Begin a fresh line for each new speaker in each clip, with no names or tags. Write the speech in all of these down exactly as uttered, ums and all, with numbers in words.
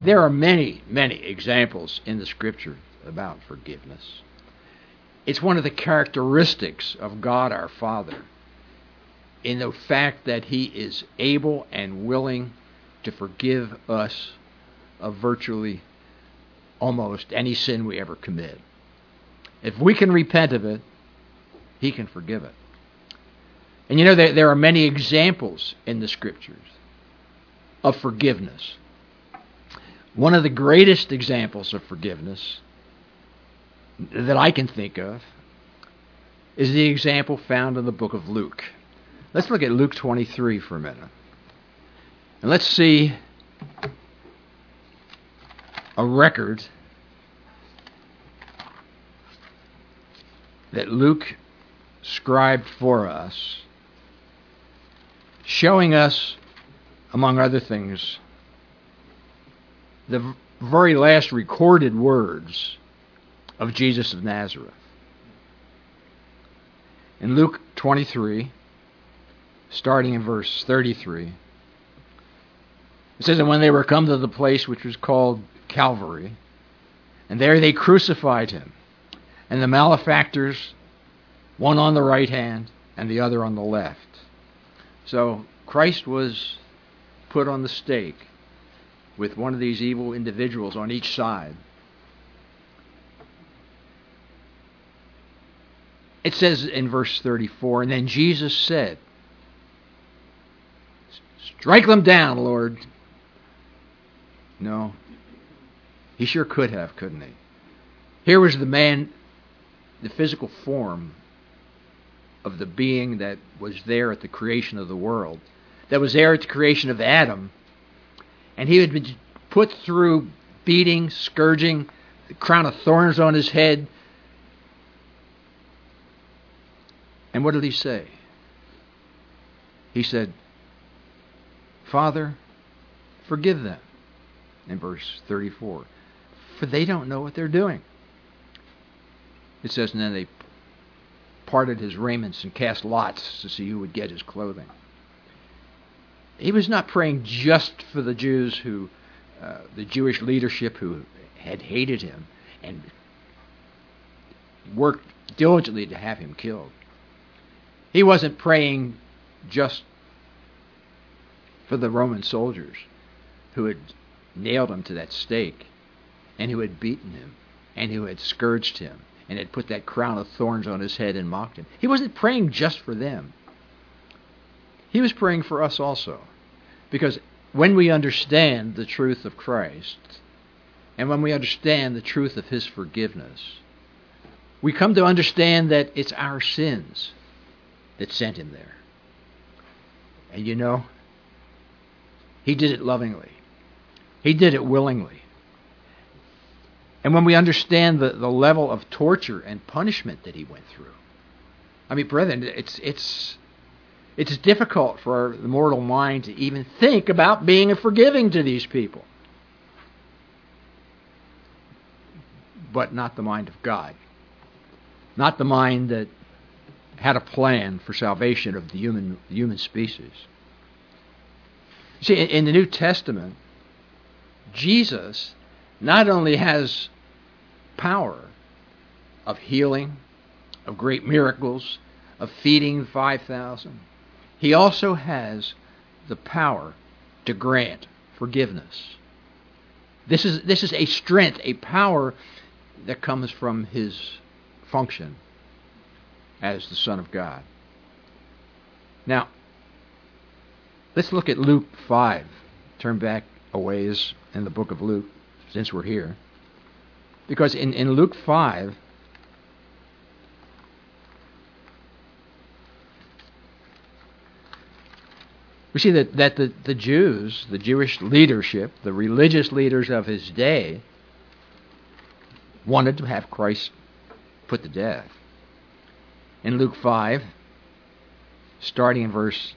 There are many, many examples in the Scripture about forgiveness. It's one of the characteristics of God our Father in the fact that He is able and willing to forgive us of virtually almost any sin we ever commit. If we can repent of it, He can forgive it. And you know, there, there are many examples in the Scriptures of forgiveness. One of the greatest examples of forgiveness that I can think of is the example found in the book of Luke. Let's look at Luke twenty-three for a minute. And let's see a record that Luke scribed for us, showing us, among other things, the very last recorded words of Jesus of Nazareth. In Luke twenty-three, starting in verse thirty-three, it says, "And when they were come to the place which was called Calvary, and there they crucified him, and the malefactors, one on the right hand and the other on the left." So Christ was put on the stake with one of these evil individuals on each side. It says in verse thirty-four, "And then Jesus said, 'Strike them down, Lord.'" No. He sure could have, couldn't he? Here was the man, the physical form of the being that was there at the creation of the world, that was there at the creation of Adam, and he had been put through beating, scourging, the crown of thorns on his head. And what did he say? He said, "Father, forgive them," in verse thirty-four, "for they don't know what they're doing." It says, and then they parted his raiments and cast lots to see who would get his clothing. He was not praying just for the Jews who, uh, the Jewish leadership who had hated him and worked diligently to have him killed. He wasn't praying just for the Roman soldiers who had nailed him to that stake and who had beaten him and who had scourged him and had put that crown of thorns on his head and mocked him. He wasn't praying just for them. He was praying for us also. Because when we understand the truth of Christ, and when we understand the truth of His forgiveness, we come to understand that it's our sins that sent Him there. And you know, He did it lovingly. He did it willingly. And when we understand the, the level of torture and punishment that He went through, I mean, brethren, it's it's it's difficult for the mortal mind to even think about being forgiving to these people. But not the mind of God. Not the mind that had a plan for salvation of the human human species. See, in the New Testament, Jesus not only has power of healing, of great miracles, of feeding five thousand, He also has the power to grant forgiveness. This is this is a strength, a power that comes from His function as the Son of God. Now, let's look at Luke five. Turn back a ways in the book of Luke, since we're here. Because in, in Luke five, we see that, that the, the Jews, the Jewish leadership, the religious leaders of his day, wanted to have Christ put to death. In Luke five, starting in verse,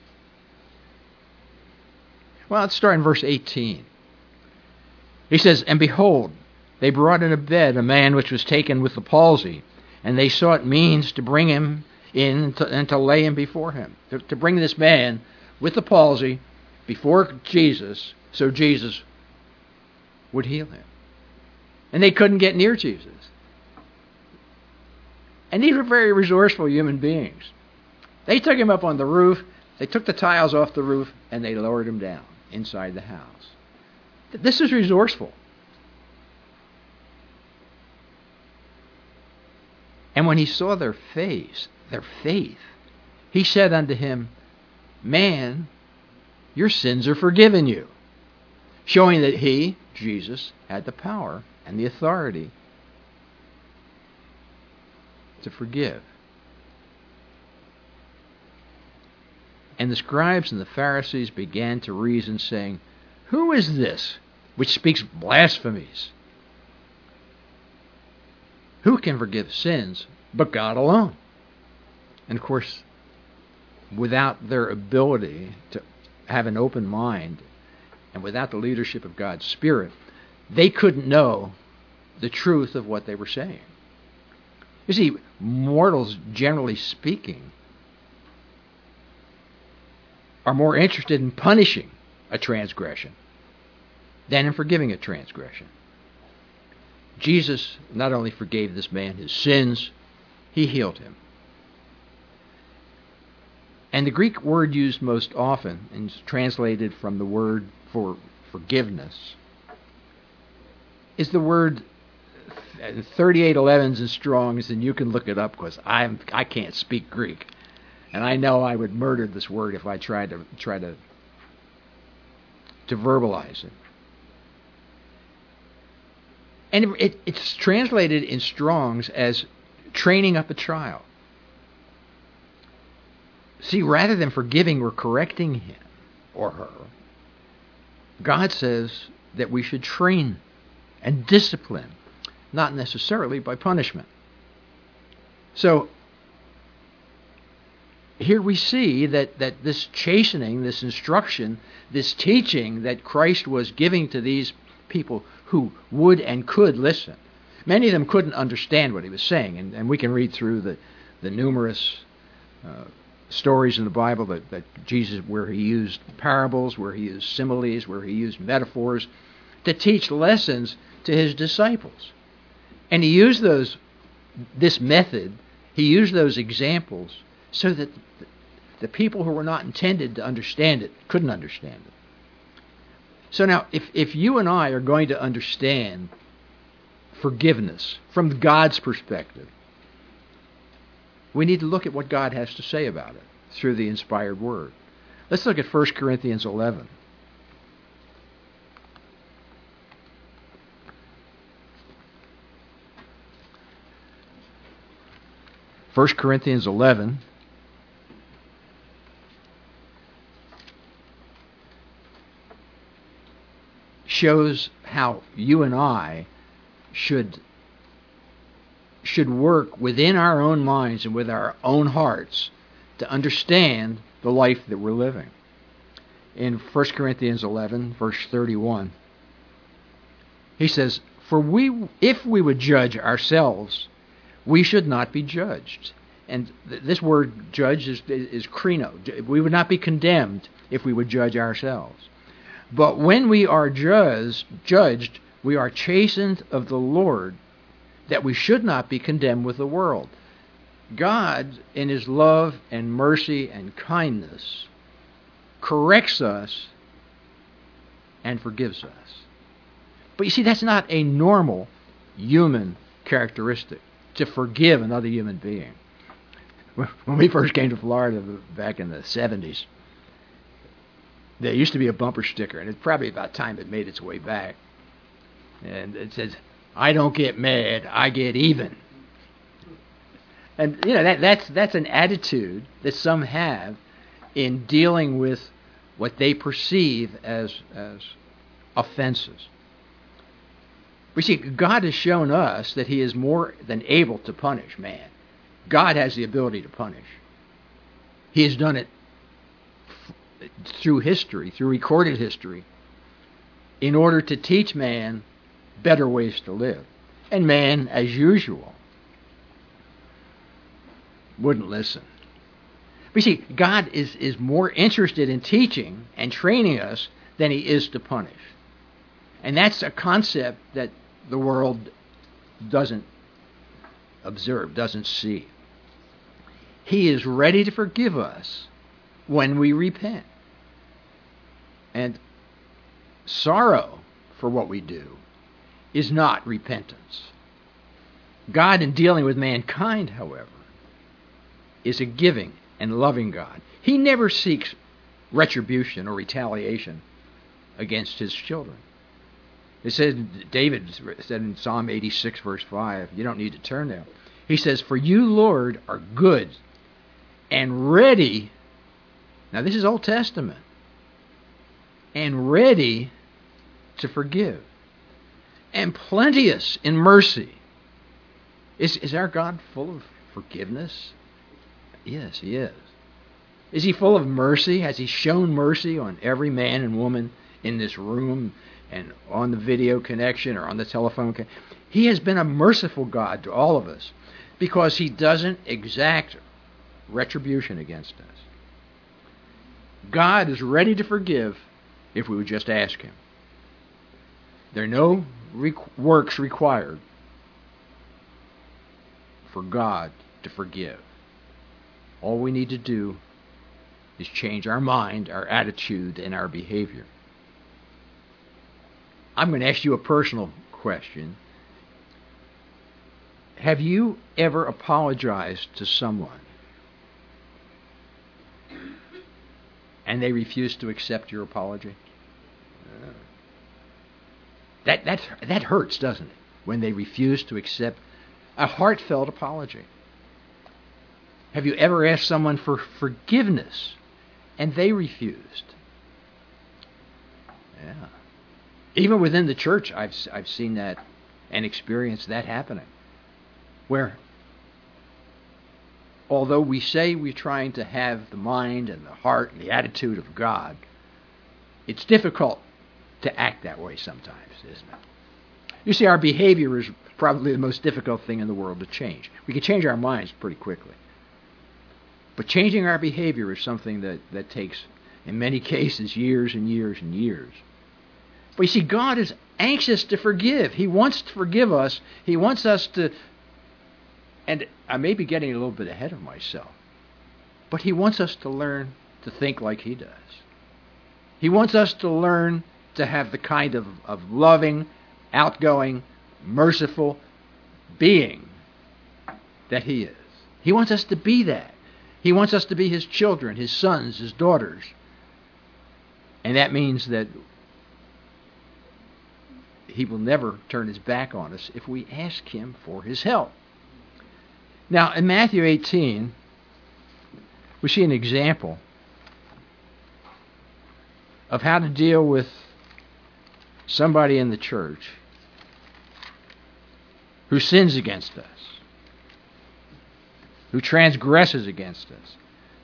well, let's start in verse eighteen. He says, "And behold, they brought in a bed a man which was taken with the palsy, and they sought means to bring him in and to, and to lay him before him." To, to bring this man with the palsy before Jesus, so Jesus would heal him. And they couldn't get near Jesus. And these were very resourceful human beings. They took him up on the roof, they took the tiles off the roof, and they lowered him down inside the house. This is resourceful. And when he saw their face, their faith, he said unto him, Man, your sins are forgiven you. Showing that he, Jesus, had the power and the authority to forgive. And the scribes and the Pharisees began to reason, saying, Who is this which speaks blasphemies? Who can forgive sins but God alone? And of course, without their ability to have an open mind and without the leadership of God's Spirit, they couldn't know the truth of what they were saying. You see, mortals, generally speaking, are more interested in punishing a transgression than in forgiving a transgression. Jesus not only forgave this man his sins, he healed him. And the Greek word used most often, and is translated from the word for forgiveness, is the word thirty-eight elevens in Strong's, and you can look it up because I'm I can't speak Greek, and I know I would murder this word if I tried to try to to verbalize it. And it, it, it's translated in Strong's as training up a child. See, rather than forgiving or correcting him or her, God says that we should train and discipline, not necessarily by punishment. So, here we see that, that this chastening, this instruction, this teaching that Christ was giving to these people who would and could listen. Many of them couldn't understand what he was saying, and, and we can read through the, the numerous uh, stories in the Bible that, that Jesus, where he used parables, where he used similes, where he used metaphors to teach lessons to his disciples. And he used those, this method, he used those examples so that the people who were not intended to understand it couldn't understand it. So now, if, if you and I are going to understand forgiveness from God's perspective, we need to look at what God has to say about it through the inspired Word. Let's look at First Corinthians eleven. First Corinthians eleven. Shows how you and I should should work within our own minds and with our own hearts to understand the life that we're living. In First Corinthians eleven, verse thirty-one, he says, For we, if we would judge ourselves, we should not be judged. And th- this word judge is, is krino. We would not be condemned if we would judge ourselves. But when we are judged, judged, we are chastened of the Lord, that we should not be condemned with the world. God, in his love and mercy and kindness, corrects us and forgives us. But you see, that's not a normal human characteristic, to forgive another human being. When we first came to Florida back in the seventies, there used to be a bumper sticker, and it's probably about time it made its way back. And it says, I don't get mad, I get even. And, you know, that, that's that's an attitude that some have in dealing with what they perceive as, as offenses. We see, God has shown us that he is more than able to punish man. God has the ability to punish. He has done it f- through history, through recorded history, in order to teach man better ways to live. And man, as usual, wouldn't listen. But you see, God is, is more interested in teaching and training us than he is to punish. And that's a concept that the world doesn't observe, doesn't see. He is ready to forgive us when we repent. And sorrow for what we do is not repentance. God, in dealing with mankind, however, is a giving and loving God. He never seeks retribution or retaliation against his children. It says, David said in Psalm eighty-six, verse five, you don't need to turn there. He says, for you, Lord, are good and ready. Now, this is Old Testament. And ready to forgive. And plenteous in mercy. Is, is our God full of forgiveness? Yes, he is. Is he full of mercy? Has he shown mercy on every man and woman in this room and on the video connection or on the telephone connection? He has been a merciful God to all of us because he doesn't exact retribution against us. God is ready to forgive if we would just ask him. There are no re- works required for God to forgive. All we need to do is change our mind, our attitude, and our behavior. I'm going to ask you a personal question. Have you ever apologized to someone and they refused to accept your apology? That, that, that hurts, doesn't it? When they refuse to accept a heartfelt apology. Have you ever asked someone for forgiveness and they refused? Yeah. Even within the church, I've I've seen that and experienced that happening. Where, although we say we're trying to have the mind and the heart and the attitude of God, it's difficult to act that way sometimes, isn't it? You see, our behavior is probably the most difficult thing in the world to change. We can change our minds pretty quickly. But changing our behavior is something that, that takes, in many cases, years and years and years. But you see, God is anxious to forgive. He wants to forgive us. He wants us to, and I may be getting a little bit ahead of myself, but he wants us to learn to think like he does. He wants us to learn to have the kind of, of loving, outgoing, merciful being that he is. He wants us to be that. He wants us to be his children, his sons, his daughters. And that means that he will never turn his back on us if we ask him for his help. Now, in Matthew eighteen, we see an example of how to deal with somebody in the church who sins against us, who transgresses against us.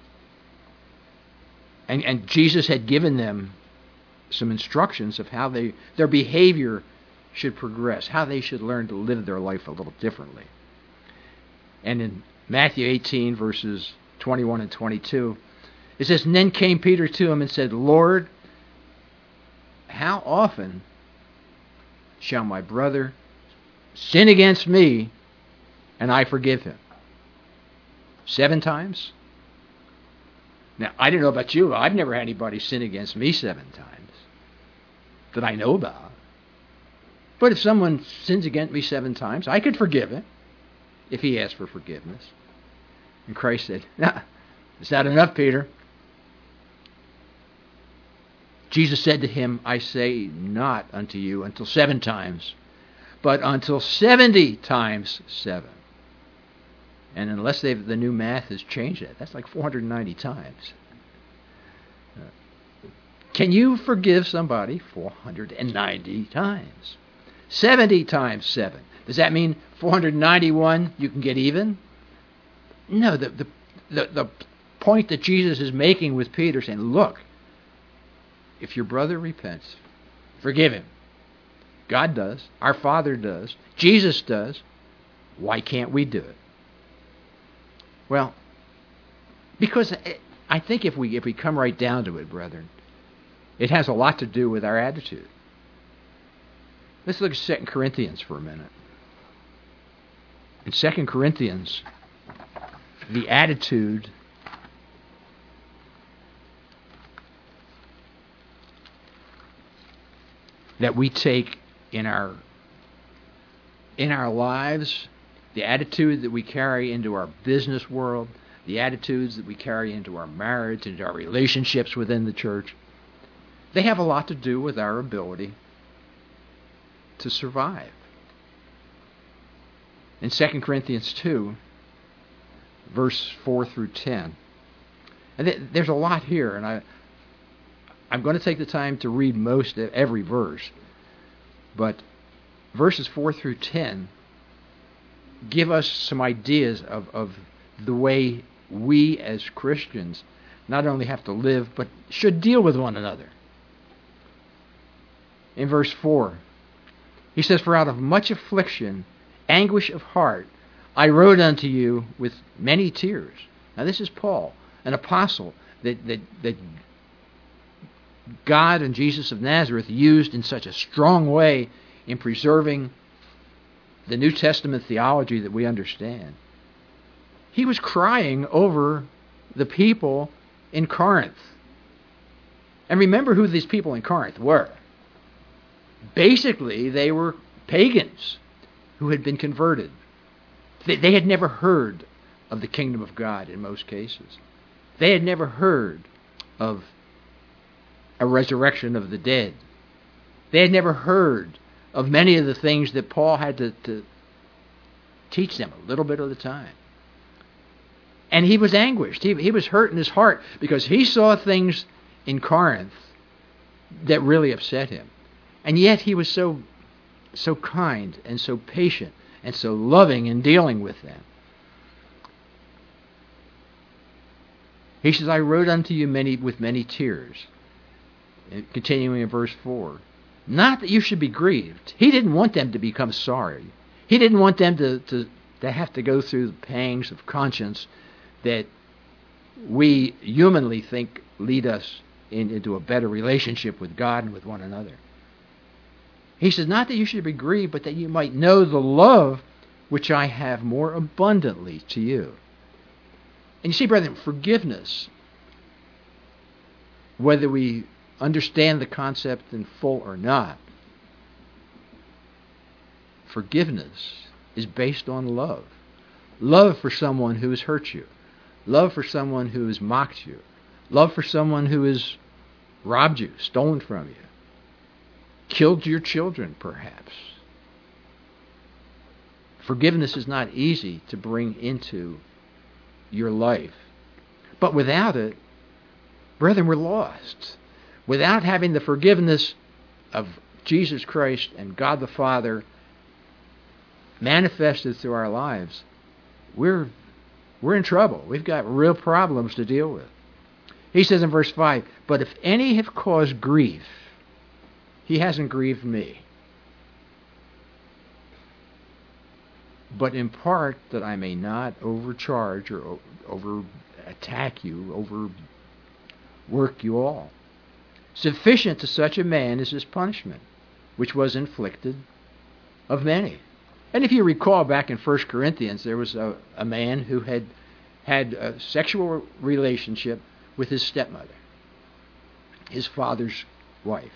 And, and Jesus had given them some instructions of how they their behavior should progress, how they should learn to live their life a little differently. And in Matthew eighteen, verses twenty-one and twenty-two, it says, and then came Peter to him and said, Lord, how often shall my brother sin against me and I forgive him? Seven times? Now, I don't know about you. I've never had anybody sin against me seven times that I know about. But if someone sins against me seven times, I could forgive him if he asked for forgiveness. And Christ said, nah, is that enough, Peter? Jesus said to him, I say not unto you until seven times, but until seventy times seven. And unless they've, the new math has changed that, that's like four hundred ninety times. Uh, can you forgive somebody four hundred ninety times? seventy times seven. Does that mean four hundred ninety-one you can get even? No, the, the, the, the point that Jesus is making with Peter, saying, look, if your brother repents, forgive him. God does. Our Father does. Jesus does. Why can't we do it? Well, because I think if we if we come right down to it, brethren, it has a lot to do with our attitude. Let's look at Second Corinthians for a minute. In Second Corinthians, the attitude that we take in our in our lives, the attitude that we carry into our business world, the attitudes that we carry into our marriage, into our relationships within the church, they have a lot to do with our ability to survive. In Second Corinthians two, verse four through ten, and th- there's a lot here, and I, I'm going to take the time to read most of every verse, but verses four through ten give us some ideas of, of the way we as Christians not only have to live, but should deal with one another. In verse four, he says, "For out of much affliction, anguish of heart, I wrote unto you with many tears." Now this is Paul, an apostle that, that, that God and Jesus of Nazareth used in such a strong way in preserving the New Testament theology that we understand. He was crying over the people in Corinth. And remember who these people in Corinth were. Basically, they were pagans who had been converted. They, they had never heard of the kingdom of God in most cases. They had never heard of a resurrection of the dead. They had never heard of many of the things that Paul had to, to teach them a little bit at a time. And he was anguished. He, he was hurt in his heart because he saw things in Corinth that really upset him. And yet he was so, so kind and so patient and so loving in dealing with them. He says, "I wrote unto you many with many tears." Continuing in verse four. "Not that you should be grieved." He didn't want them to become sorry. He didn't want them to, to, to have to go through the pangs of conscience that we humanly think lead us in, into a better relationship with God and with one another. He says, "Not that you should be grieved, but that you might know the love which I have more abundantly to you." And you see, brethren, forgiveness, whether we understand the concept in full or not, forgiveness is based on love. Love for someone who has hurt you. Love for someone who has mocked you. Love for someone who has robbed you, stolen from you, killed your children, perhaps. Forgiveness is not easy to bring into your life. But without it, brethren, we're lost. Without having the forgiveness of Jesus Christ and God the Father manifested through our lives, we're we're in trouble. We've got real problems to deal with. He says in verse five, "But if any have caused grief, he hasn't grieved me. But in part that I may not overcharge or over attack you, overwork you all. Sufficient to such a man is his punishment, which was inflicted of many." And if you recall back in First Corinthians, there was a, a man who had had a sexual relationship with his stepmother, his father's wife.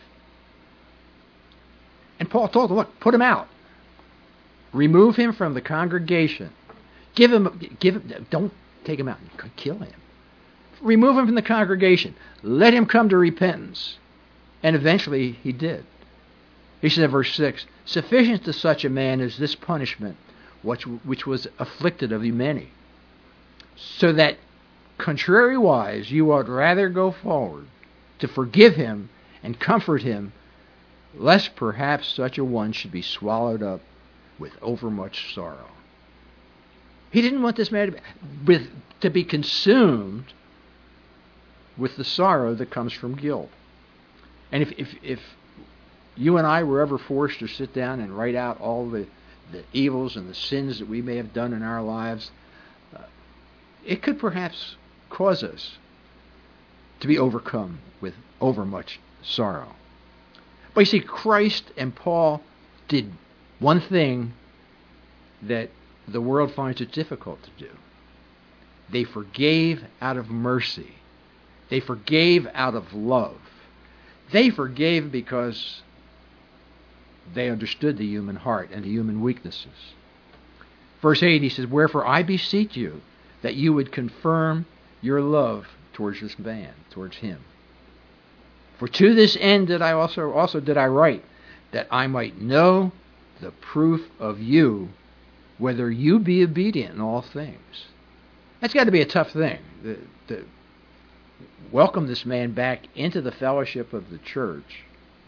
And Paul told him, look, put him out. Remove him from the congregation. Give him, give him, don't take him out and kill him. Remove him from the congregation. Let him come to repentance. And eventually he did. He said in verse six, "Sufficient to such a man is this punishment, which, which was afflicted of you many. So that contrariwise you ought rather go forward to forgive him and comfort him, lest perhaps such a one should be swallowed up with overmuch sorrow." He didn't want this man to be, with, to be consumed with the sorrow that comes from guilt. And if, if, if you and I were ever forced to sit down and write out all the, the evils and the sins that we may have done in our lives, uh, it could perhaps cause us to be overcome with overmuch sorrow. But you see, Christ and Paul did one thing that the world finds it difficult to do. They forgave out of mercy. They forgave out of love. They forgave because they understood the human heart and the human weaknesses. Verse eight, he says, "Wherefore I beseech you that you would confirm your love towards this man," towards him. "For to this end did I also also did I write, that I might know the proof of you, whether you be obedient in all things." That's got to be a tough thing, to, to welcome this man back into the fellowship of the church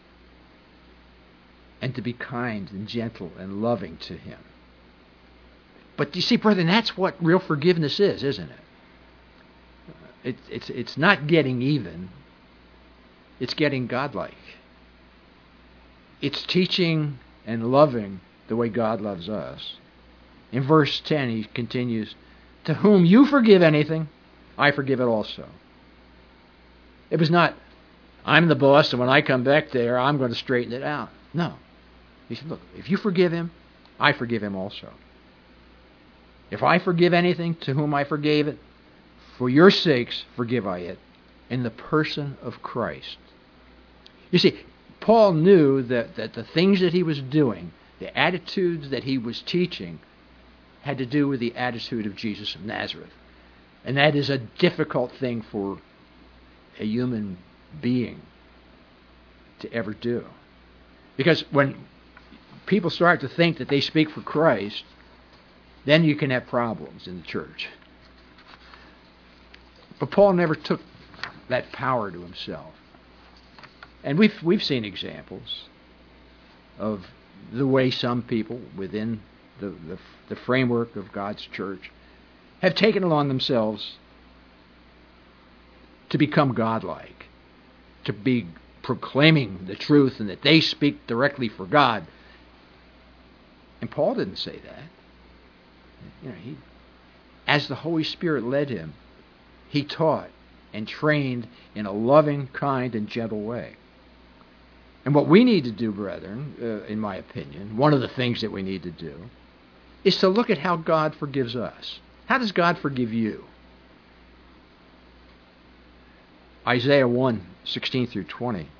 and to be kind and gentle and loving to him. But you see, brethren, that's what real forgiveness is, isn't it? It it's, it's not getting even. It's getting godlike. It's teaching and loving the way God loves us. In verse ten, he continues, "To whom you forgive anything, I forgive it also." It was not, I'm the boss, and when I come back there, I'm going to straighten it out. No. He said, look, if you forgive him, I forgive him also. If I forgive anything, to whom I forgave it, for your sakes forgive I it, in the person of Christ. You see, Paul knew that, that the things that he was doing, the attitudes that he was teaching, had to do with the attitude of Jesus of Nazareth. And that is a difficult thing for a human being to ever do. Because when people start to think that they speak for Christ, then you can have problems in the church. But Paul never took that power to himself. And we've we've seen examples of the way some people within the, the, the framework of God's church have taken it on themselves to become godlike, to be proclaiming the truth and that they speak directly for God. And Paul didn't say that. You know, he, as the Holy Spirit led him, he taught and trained in a loving, kind, and gentle way. And what we need to do, brethren, uh, in my opinion, one of the things that we need to do, is to look at how God forgives us. How does God forgive you? Isaiah one, sixteen through twenty.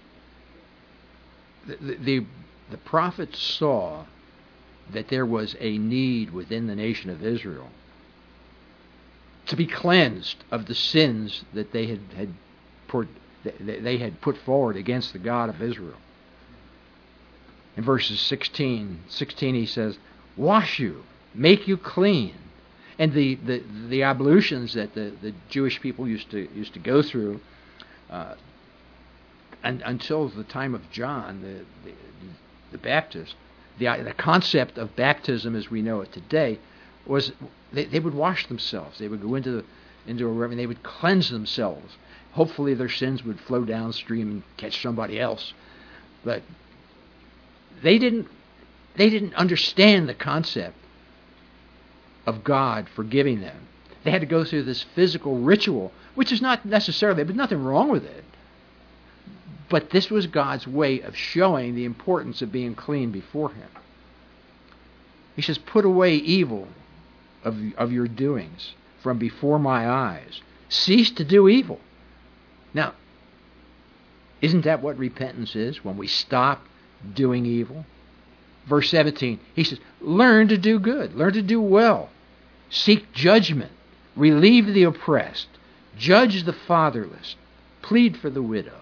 The, the, the prophet saw that there was a need within the nation of Israel to be cleansed of the sins that they had, had put, they had put forward against the God of Israel. In verses sixteen, sixteen he says, "Wash you, make you clean." And the, the, the ablutions that the, the Jewish people used to used to go through uh, and, until the time of John, the, the, the Baptist, the, the concept of baptism as we know it today was they, they would wash themselves. They would go into the, into a river and they would cleanse themselves. Hopefully their sins would flow downstream and catch somebody else. But they didn't they didn't understand the concept of God forgiving them. They had to go through this physical ritual, which is not necessarily, there was nothing wrong with it. But this was God's way of showing the importance of being clean before him. He says, "Put away evil of, of your doings from before my eyes. Cease to do evil." Now, isn't that what repentance is? When we stop doing evil? Verse seventeen, he says, "Learn to do good. Learn to do well. Seek judgment. Relieve the oppressed. Judge the fatherless. Plead for the widow."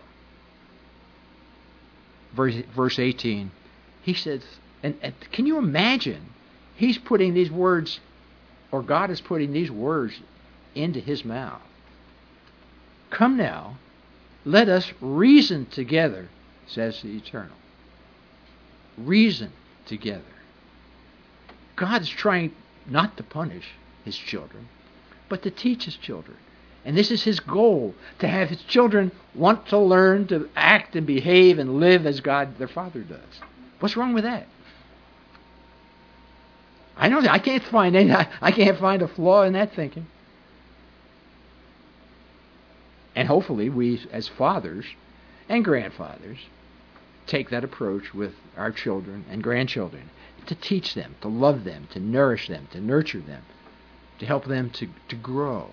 Verse, verse eighteen, he says, and, and can you imagine? He's putting these words, or God is putting these words into his mouth. "Come now, let us reason together, says the Eternal." Reason together. God is trying not to punish his children, but to teach his children. And this is his goal, to have his children want to learn to act and behave and live as God, their Father, does. What's wrong with that? I know I can't find any, I can't find a flaw in that thinking. And hopefully we, as fathers and grandfathers, take that approach with our children and grandchildren, to teach them, to love them, to nourish them, to nurture them, to help them to, to grow.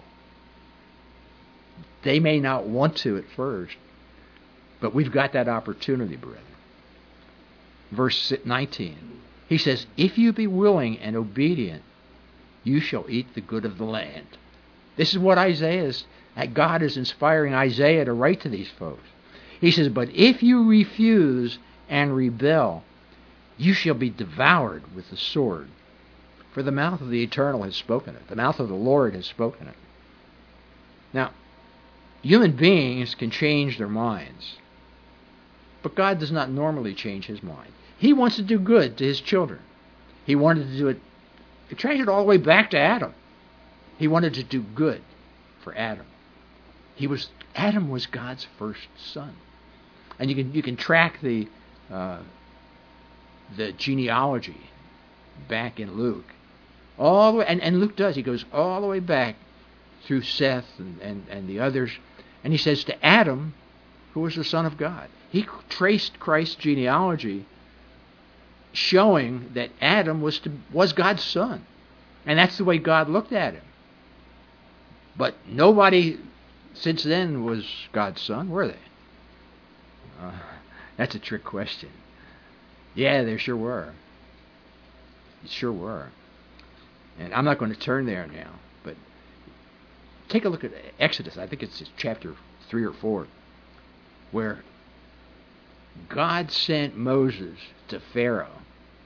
They may not want to at first, but we've got that opportunity, brethren. Verse nineteen, he says, if you be willing and obedient, you shall eat the good of the land. This is what Isaiah is, God is inspiring Isaiah to write to these folks. He says, but if you refuse and rebel, you shall be devoured with the sword. For the mouth of the Eternal has spoken it. The mouth of the Lord has spoken it. Now, human beings can change their minds, but God does not normally change his mind. He wants to do good to his children. He wanted to do it, he traced it all the way back to Adam. He wanted to do good for Adam. He was Adam was God's first son. And you can you can track the uh, the genealogy back in Luke. All the way, and, and Luke does, he goes all the way back through Seth and, and, and the others, and he says to Adam, who was the Son of God. He traced Christ's genealogy, showing that Adam was to, was God's son. And that's the way God looked at him. But nobody since then was God's son, were they? Uh, that's a trick question. Yeah, there sure were. Sure were. And I'm not going to turn there now, but take a look at Exodus. I think it's chapter three or four, where God sent Moses to Pharaoh,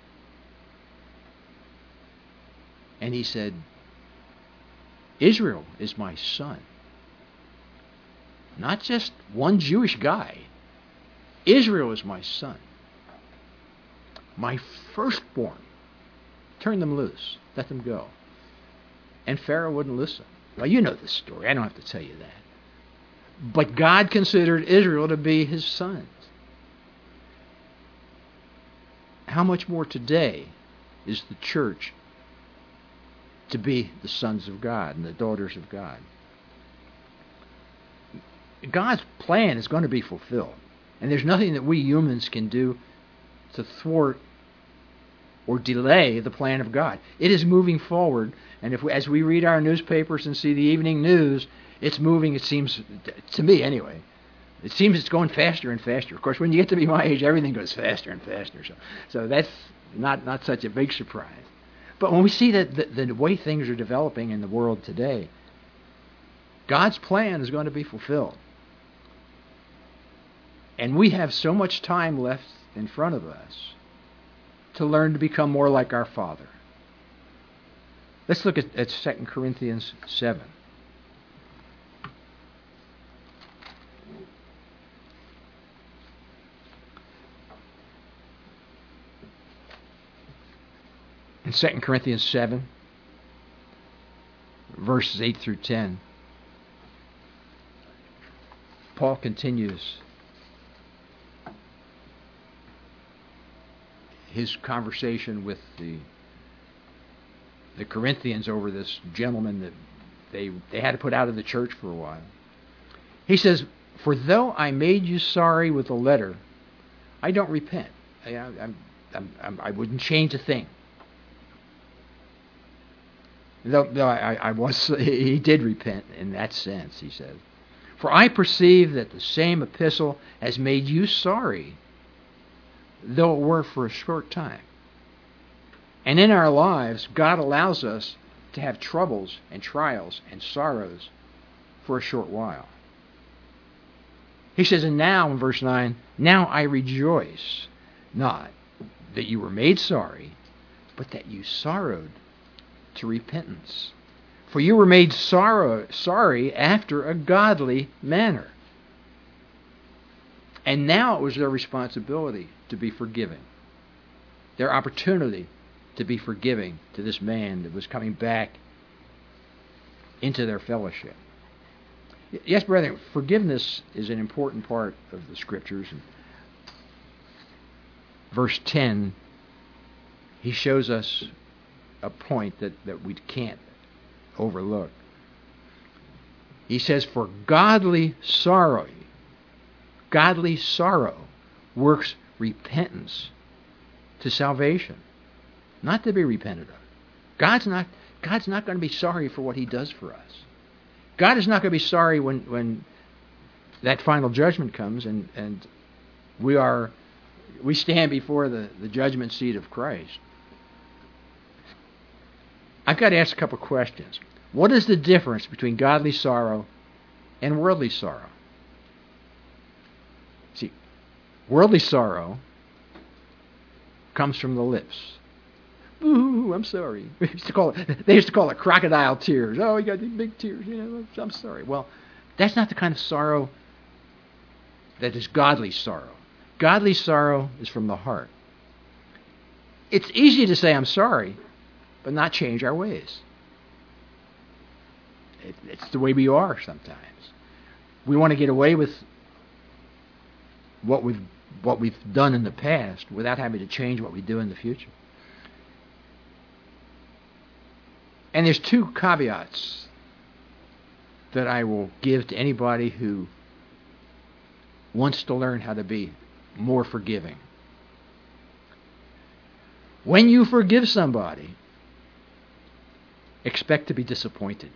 and he said, Israel is my son. Not just one Jewish guy. Israel is my son. My firstborn. Turn them loose. Let them go. And Pharaoh wouldn't listen. Well, you know the story. I don't have to tell you that. But God considered Israel to be his sons. How much more today is the church to be the sons of God and the daughters of God? God's plan is going to be fulfilled. And there's nothing that we humans can do to thwart or delay the plan of God. It is moving forward. And if we, as we read our newspapers and see the evening news, it's moving, it seems, to me anyway, it seems it's going faster and faster. Of course, when you get to be my age, everything goes faster and faster. So, so that's not, not such a big surprise. But when we see that the, the way things are developing in the world today, God's plan is going to be fulfilled. And we have so much time left in front of us to learn to become more like our Father. Let's look at, at Second Corinthians seven. In Second Corinthians seven, verses eight through ten, Paul continues his conversation with the the Corinthians over this gentleman that they they had to put out of the church for a while. He says, "For though I made you sorry with a letter, I don't repent. I, I'm, I'm, I'm, I wouldn't change a thing." Though, though I, I was, he did repent in that sense, he says. "For I perceive that the same epistle has made you sorry, though it were for a short time. And in our lives, God allows us to have troubles and trials and sorrows for a short while." He says, and now, in verse nine, "Now I rejoice, not that you were made sorry, but that you sorrowed to repentance. For you were made sorrow, sorry after a godly manner. And now it was their responsibility to be forgiving. Their opportunity to be forgiving to this man that was coming back into their fellowship." Yes, brethren, forgiveness is an important part of the Scriptures. And verse ten, he shows us a point that, that we can't overlook. He says, "For godly sorrow, godly sorrow works repentance to salvation, not to be repented of. God's not God's not going to be sorry for what he does for us. God is not going to be sorry when, when that final judgment comes and, and we are we stand before the, the judgment seat of Christ. I've got to ask a couple of questions. What is the difference between godly sorrow and worldly sorrow? See, worldly sorrow comes from the lips. Ooh, I'm sorry. They used to call it, they used to call it crocodile tears. Oh, you got these big tears. You know, I'm sorry. Well, that's not the kind of sorrow that is godly sorrow. Godly sorrow is from the heart. It's easy to say I'm sorry, but not change our ways. It, it's the way we are sometimes. We want to get away with what we've what we've done in the past without having to change what we do in the future. And there's two caveats that I will give to anybody who wants to learn how to be more forgiving. When you forgive somebody, expect to be disappointed.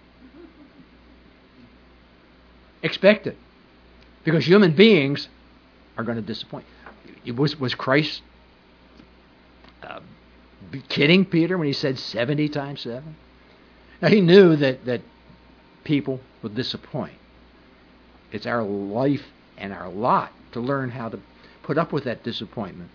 Expect it. Because human beings are going to disappoint. Was, was Christ uh, kidding Peter when he said seventy times seven? Now, he knew that, that people would disappoint. It's our life and our lot to learn how to put up with that disappointment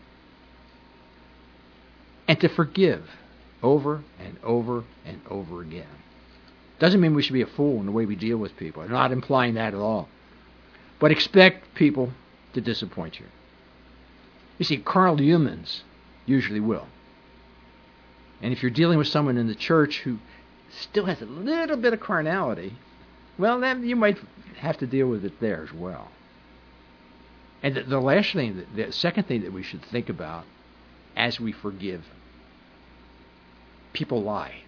and to forgive over and over and over again. Doesn't mean we should be a fool in the way we deal with people. I'm not implying that at all. But expect people to disappoint you. You see, carnal humans usually will. And if you're dealing with someone in the church who still has a little bit of carnality, well, then you might have to deal with it there as well. And the, the last thing, the second thing that we should think about as we forgive, people lie.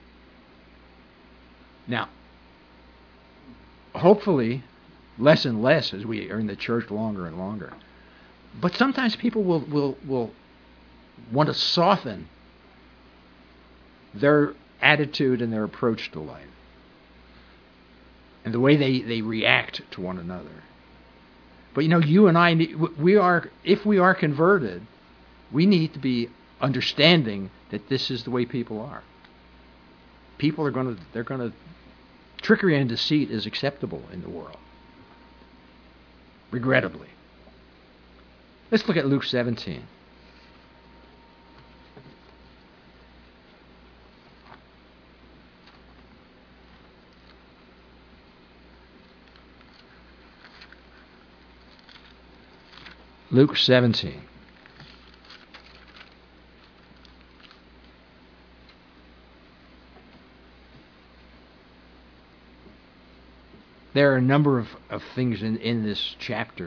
Now, hopefully, less and less as we are in the church longer and longer. But sometimes people will, will, will want to soften their attitude and their approach to life and the way they, they react to one another. But you know, you and I, we are, if we are converted, we need to be understanding that this is the way people are. People are going to, they're going to, trickery and deceit is acceptable in the world. Regrettably. Let's look at Luke seventeen. Luke seventeen. There are a number of, of things in, in this chapter.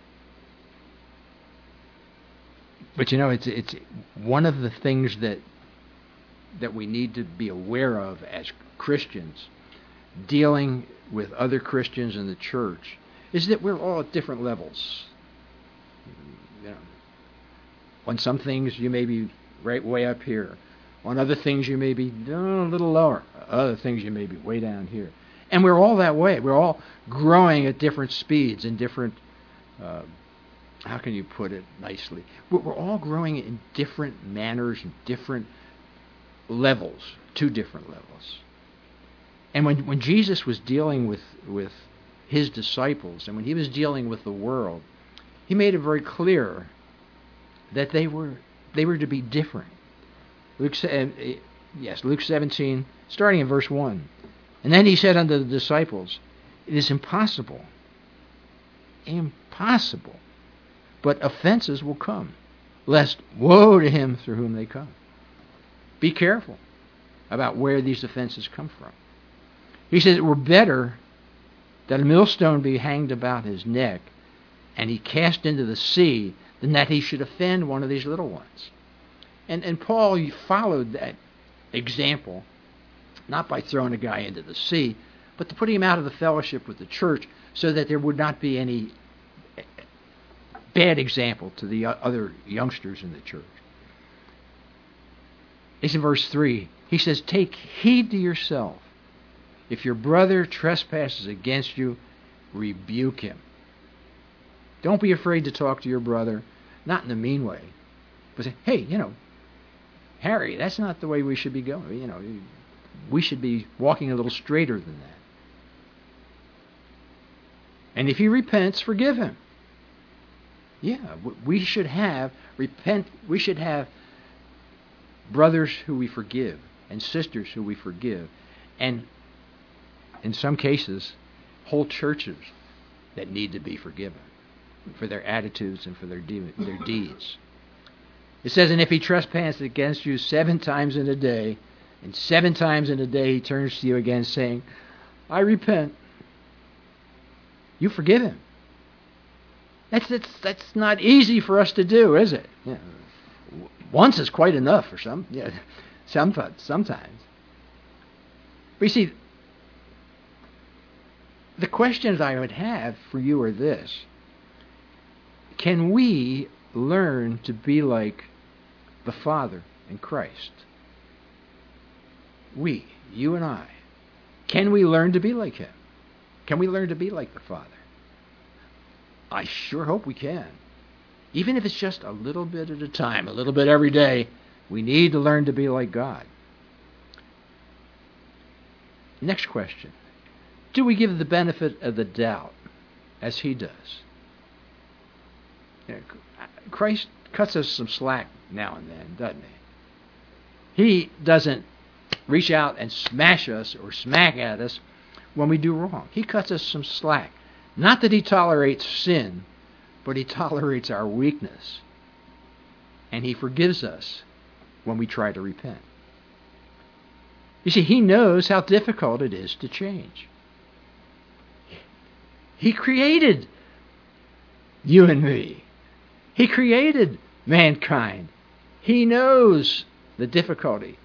But you know, it's it's one of the things that that we need to be aware of as Christians, dealing with other Christians in the church, is that we're all at different levels. You know, on some things you may be right way up here. On other things you may be uh, a little lower. Other things you may be way down here. And we're all that way. We're all growing at different speeds and different, uh, how can you put it nicely? We're, we're all growing in different manners and different levels, two different levels. And when, when Jesus was dealing with, with his disciples and when he was dealing with the world, he made it very clear that they were they were to be different. Luke, uh, yes, Luke seventeen, starting in verse one. And then he said unto the disciples, it is impossible, impossible, but offenses will come, lest woe to him through whom they come. Be careful about where these offenses come from. He says it were better that a millstone be hanged about his neck and he cast into the sea than that he should offend one of these little ones. And, and Paul followed that example, not by throwing a guy into the sea, but to put him out of the fellowship with the church so that there would not be any bad example to the other youngsters in the church. It's in verse three. He says, take heed to yourself. If your brother trespasses against you, rebuke him. Don't be afraid to talk to your brother, not in a mean way, but say, hey, you know, Harry, that's not the way we should be going. You know, we should be walking a little straighter than that. And if he repents, forgive him. Yeah, we should have repent. We should have brothers who we forgive and sisters who we forgive, and in some cases, whole churches that need to be forgiven for their attitudes and for their de- their deeds. It says, and if he trespasses against you seven times in a day, and seven times in a day he turns to you again saying, I repent, you forgive him. That's, that's, that's not easy for us to do, is it? Yeah. Once is quite enough for some, yeah, sometimes. sometimes. But you see, the questions I would have for you are this. Can we learn to be like the Father in Christ? We, you and I. Can we learn to be like Him? Can we learn to be like the Father? I sure hope we can. Even if it's just a little bit at a time, a little bit every day, we need to learn to be like God. Next question. Do we give the benefit of the doubt as He does? Christ cuts us some slack now and then, doesn't He? He doesn't reach out and smash us or smack at us when we do wrong. He cuts us some slack. Not that He tolerates sin, but He tolerates our weakness. And He forgives us when we try to repent. You see, He knows how difficult it is to change. He created you and me. He created mankind. He knows the difficulty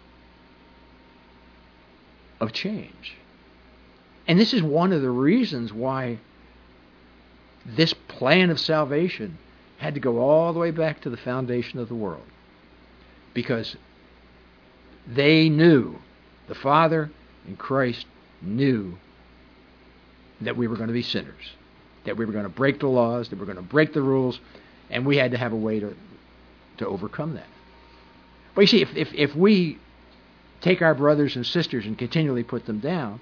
of change. And this is one of the reasons why this plan of salvation had to go all the way back to the foundation of the world. Because they knew, the Father and Christ knew that we were going to be sinners, that we were going to break the laws, that we were going to break the rules, and we had to have a way to, to overcome that. But you see, if, if, if we take our brothers and sisters and continually put them down,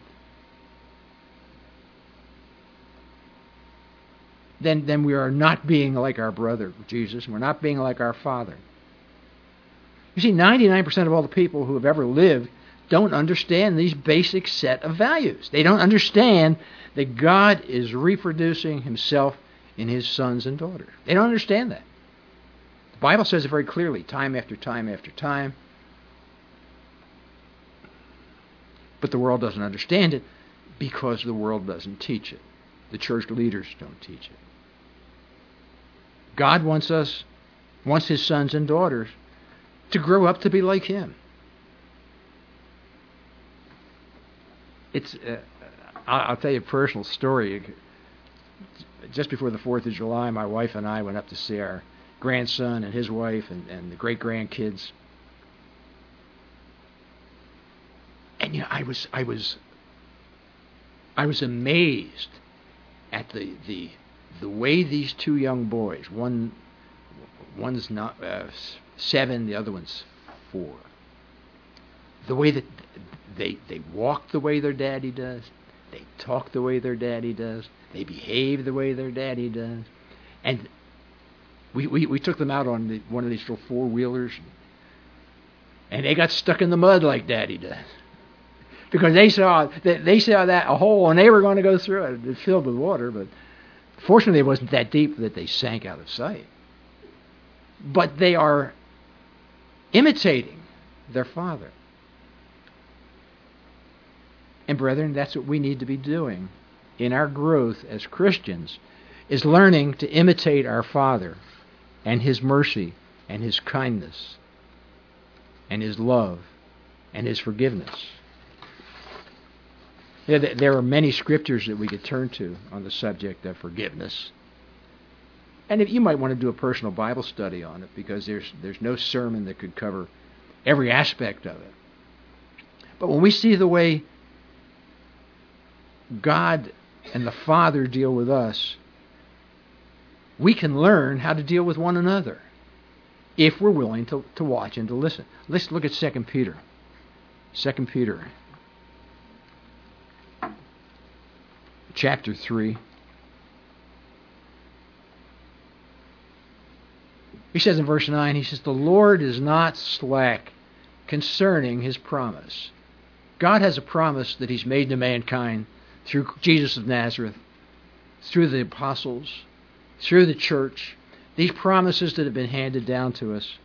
then, then we are not being like our brother, Jesus, and we're not being like our Father. You see, ninety-nine percent of all the people who have ever lived don't understand these basic set of values. They don't understand that God is reproducing Himself in His sons and daughters. They don't understand that. The Bible says it very clearly, time after time after time. But the world doesn't understand it because the world doesn't teach it. The church leaders don't teach it. God wants us, wants His sons and daughters to grow up to be like Him. It's, uh, I'll tell you a personal story. Just before the fourth of July, my wife and I went up to see our grandson and his wife and, and the great-grandkids. And you know, I was I was I was amazed at the the the way these two young boys, one one's not uh, seven, the other one's four. The way that they they walk the way their daddy does, they talk the way their daddy does, they behave the way their daddy does, and we we, we took them out on the, one of these little four wheelers, and they got stuck in the mud like daddy does, because they saw they, they saw that a hole and they were going to go through it. It's filled with water, but fortunately it wasn't that deep that they sank out of sight. But they are imitating their father. And brethren, that's what we need to be doing in our growth as Christians, is learning to imitate our Father and His mercy and His kindness and His love and His forgiveness. There are many scriptures that we could turn to on the subject of forgiveness. And if you might want to do a personal Bible study on it, because there's there's no sermon that could cover every aspect of it. But when we see the way God and the Father deal with us, we can learn how to deal with one another if we're willing to, to watch and to listen. Let's look at Second Peter. Second Peter, chapter three. He says in verse nine, he says, "The Lord is not slack concerning his promise." God has a promise that he's made to mankind through Jesus of Nazareth, through the apostles, through the church. These promises that have been handed down to us.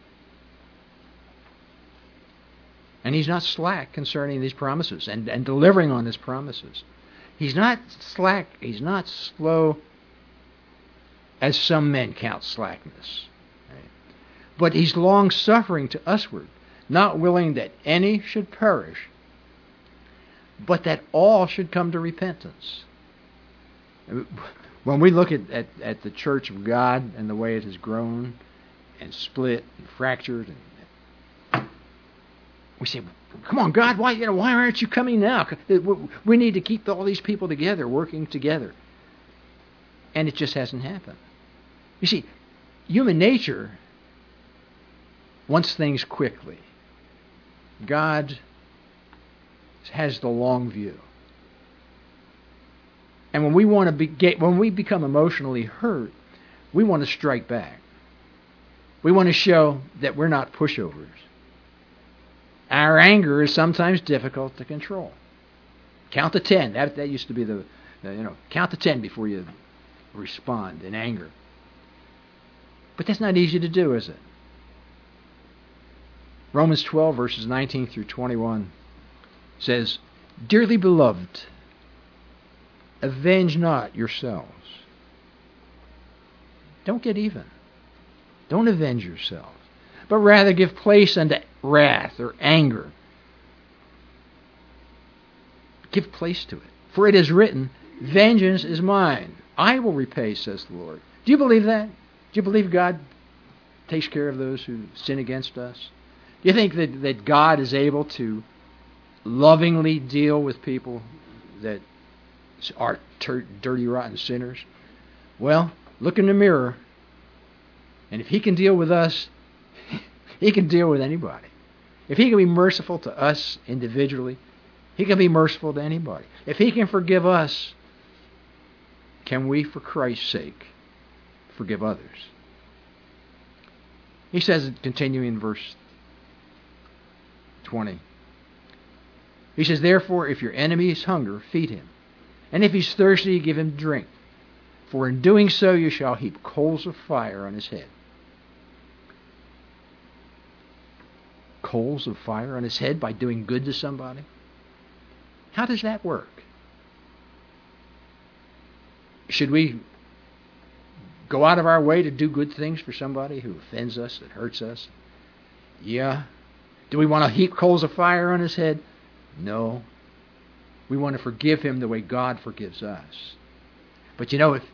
And he's not slack concerning these promises and, and delivering on his promises. He's not slack, he's not slow as some men count slackness. Right? But he's long-suffering to usward, not willing that any should perish, but that all should come to repentance. When we look at, at, at the church of God and the way it has grown and split and fractured, and we say, "Come on, God, why you know why aren't you coming now? We need to keep all these people together, working together." And it just hasn't happened. You see, human nature wants things quickly. God has the long view. And when we want to be, get, when we become emotionally hurt, we want to strike back. We want to show that we're not pushovers. Our anger is sometimes difficult to control. Count to ten. That that used to be the, the you know count to ten before you respond in anger. But that's not easy to do, is it? Romans twelve verses nineteen through twenty-one says, "Dearly beloved, avenge not yourselves." Don't get even. Don't avenge yourselves, but rather give place unto wrath or anger. Give place to it. For it is written, "Vengeance is mine. I will repay, says the Lord." Do you believe that? Do you believe God takes care of those who sin against us? Do you think that, that God is able to lovingly deal with people that are ter- dirty, rotten sinners? Well, look in the mirror, and if he can deal with us, he can deal with anybody. If he can be merciful to us individually, he can be merciful to anybody. If he can forgive us, can we, for Christ's sake, forgive others? He says, continuing in verse twenty, he says, "Therefore, if your enemy is hunger, feed him. And if he's thirsty, give him drink. For in doing so, you shall heap coals of fire on his head." Coals of fire on his head by doing good to somebody? How does that work? Should we go out of our way to do good things for somebody who offends us, that hurts us? Yeah. Do we want to heap coals of fire on his head? No. We want to forgive him the way God forgives us. But you know, if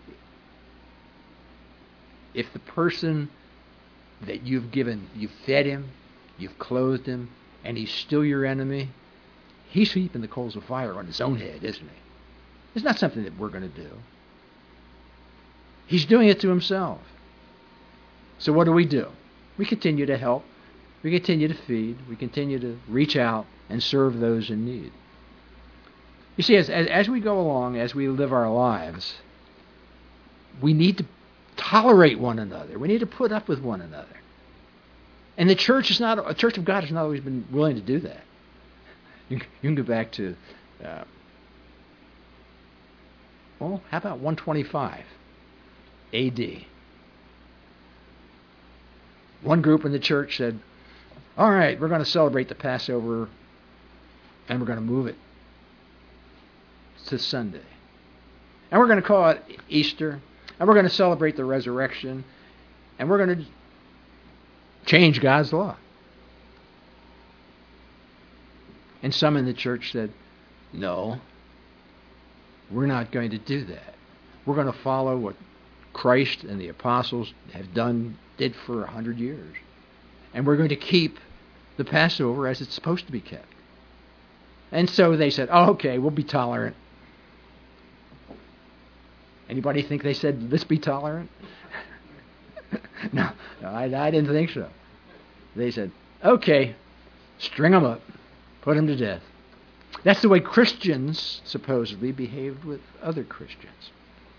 if the person that you've given, you've fed him, you've clothed him, and he's still your enemy, he's heaping the coals of fire on his own head, isn't he? It's not something that we're going to do. He's doing it to himself. So what do we do? We continue to help. We continue to feed. We continue to reach out and serve those in need. You see, as, as, as we go along, as we live our lives, we need to tolerate one another. We need to put up with one another. And the church is not, a church of God has not always been willing to do that. You, you can go back to, uh, well, how about one twenty-five A D? One group in the church said, "All right, we're going to celebrate the Passover, and we're going to move it to Sunday. And we're going to call it Easter, and we're going to celebrate the resurrection, and we're going to change God's law." And some in the church said, "No, we're not going to do that. We're going to follow what Christ and the apostles have done, did for a hundred years. And we're going to keep the Passover as it's supposed to be kept. And so they said, oh, okay, we'll be tolerant. Anybody think they said, let's be tolerant? no, no I, I didn't think so. They said, okay, string them up, put them to death. That's the way Christians supposedly behaved with other Christians.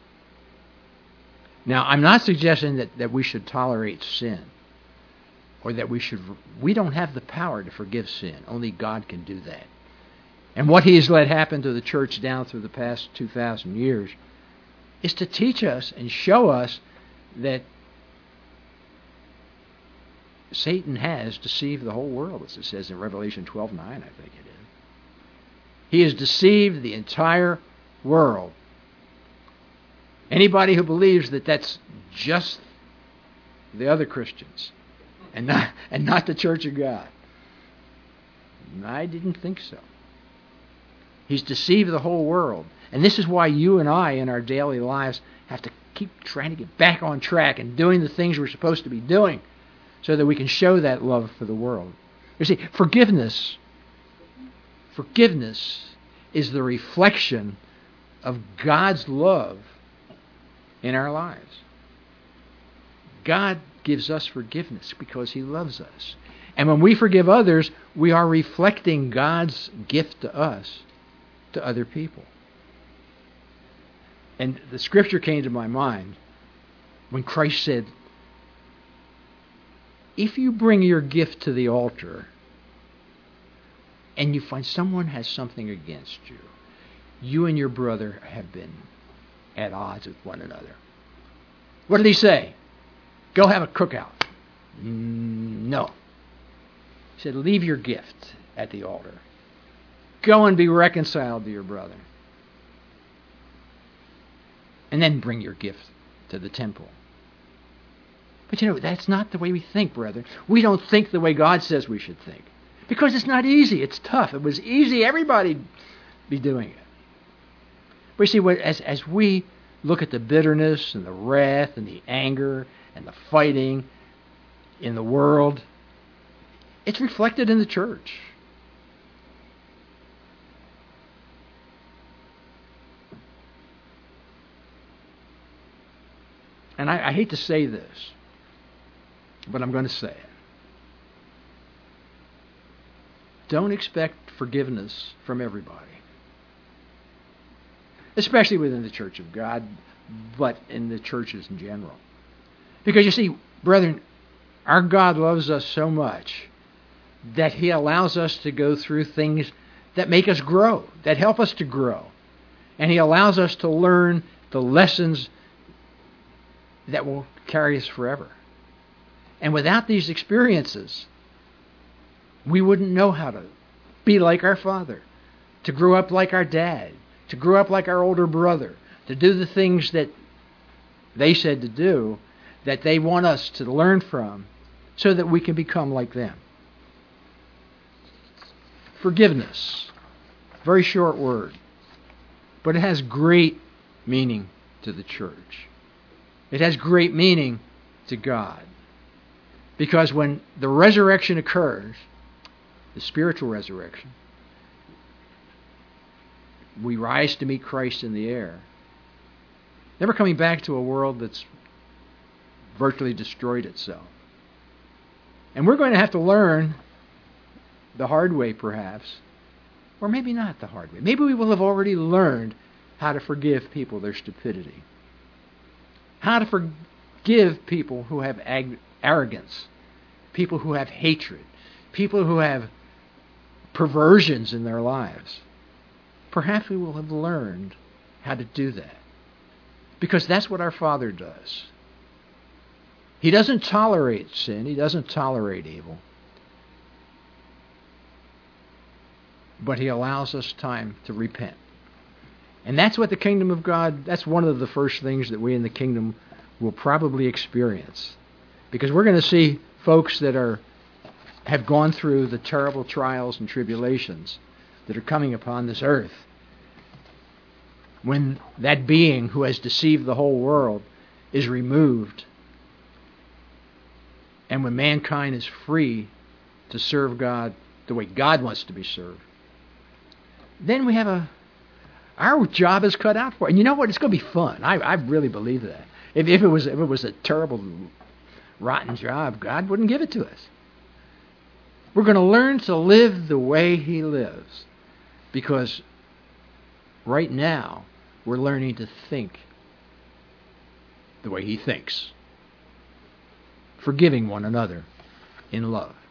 Now, I'm not suggesting that, that we should tolerate sin, or that we should, we don't have the power to forgive sin. Only God can do that. And what He has let happen to the church down through the past two thousand years is to teach us and show us that Satan has deceived the whole world, as it says in Revelation twelve nine, I think it is. He has deceived the entire world. Anybody who believes that that's just the other Christians and not, and not the Church of God, I didn't think so. He's deceived the whole world. And this is why you and I in our daily lives have to keep trying to get back on track and doing the things we're supposed to be doing so that we can show that love for the world. You see, forgiveness, forgiveness is the reflection of God's love in our lives. God gives us forgiveness because He loves us. And when we forgive others, we are reflecting God's gift to us, to other people. And the scripture came to my mind when Christ said, if you bring your gift to the altar and you find someone has something against you, you and your brother have been at odds with one another. What did He say? Go have a cookout. Mm, no. He said, leave your gift at the altar. Go and be reconciled to your brother. And then bring your gift to the temple. But you know, that's not the way we think, brethren. We don't think the way God says we should think. Because it's not easy. It's tough. If it was easy, everybody'd be doing it. But you see, as, as we look at the bitterness and the wrath and the anger and the fighting in the world, it's reflected in the church. And I, I hate to say this, but I'm going to say it. Don't expect forgiveness from everybody. Especially within the Church of God, but in the churches in general. Because you see, brethren, our God loves us so much that He allows us to go through things that make us grow, that help us to grow. And He allows us to learn the lessons that will carry us forever. And without these experiences, we wouldn't know how to be like our father, to grow up like our dad, to grow up like our older brother, to do the things that they said to do, that they want us to learn from, so that we can become like them. Forgiveness. Very short word, but it has great meaning to the church. It has great meaning to God. Because when the resurrection occurs, the spiritual resurrection, we rise to meet Christ in the air. Never coming back to a world that's virtually destroyed itself. And we're going to have to learn the hard way, perhaps, or maybe not the hard way. Maybe we will have already learned how to forgive people their stupidity. How to forgive people who have ag- arrogance, people who have hatred, people who have perversions in their lives. Perhaps we will have learned how to do that. Because that's what our Father does. He doesn't tolerate sin. He doesn't tolerate evil. But He allows us time to repent. And that's what the kingdom of God, that's one of the first things that we in the kingdom will probably experience. Because we're going to see folks that are have gone through the terrible trials and tribulations that are coming upon this earth. When that being who has deceived the whole world is removed, and when mankind is free to serve God the way God wants to be served, then we have a our job is cut out for it. And you know what? It's going to be fun. I, I really believe that. If, if it was if it was a terrible, rotten job, God wouldn't give it to us. We're going to learn to live the way He lives, because right now we're learning to think the way He thinks, forgiving one another in love.